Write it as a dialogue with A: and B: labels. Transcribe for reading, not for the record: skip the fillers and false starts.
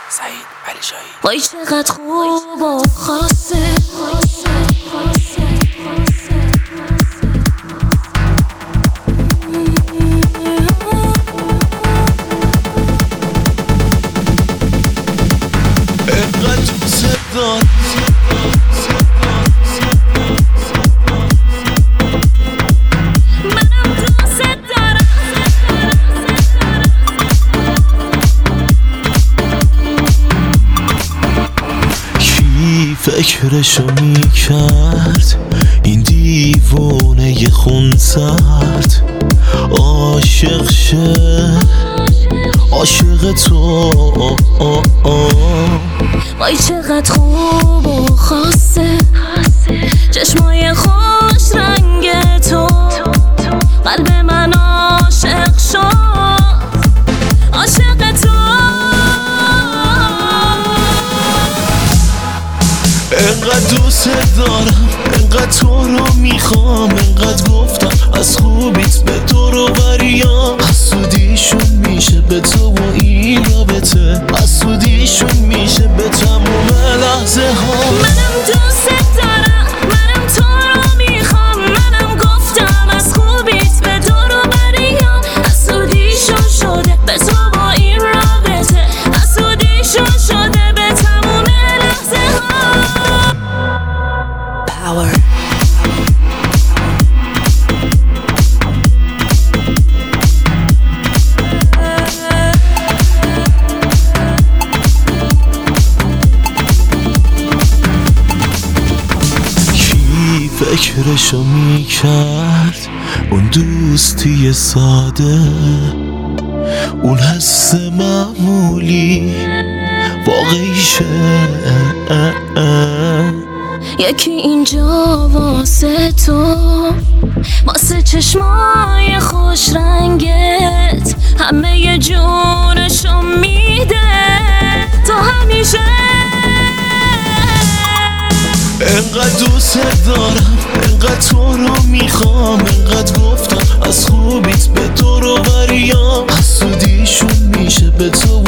A: سعید علی شاهی.
B: وای چقدر خوب و خاصه
C: انقدر دوست دارم فکرشو میکرد این دیوونه خونسرد عاشق شه عاشق تو.
B: وای چقدر خوب و خاصه چشمای خوش رنگ تو قلب من عاشق شد عاشق تو.
C: انقدر دوست دارم انقدر تو رو میخوام انقدر گفتم از خوبیت به دور و بریام حسودیشون میشه به تو و این رابطه حسودیشون میشه به تموم لحظه ها.
B: منم دوست دارم منم تو رو میخوام منم گفتم از خوبیت به دور و بریام حسودیشون شده به تو و این رابطه حسودیشون شده به تموم لحظه ها. Power.
C: کی فکرشو میکرد اون دوستی ساده اون حس معمولی واقعیشه.
B: یکی اینجا واسه تو واسه چشمای خوش رنگت همه جونشو میده تو همیشه.
C: انقدر دوست دارم انقدر تو رو میخوام انقدر گفتم از خوبیت به دور و بریام حسودیشون میشه به تو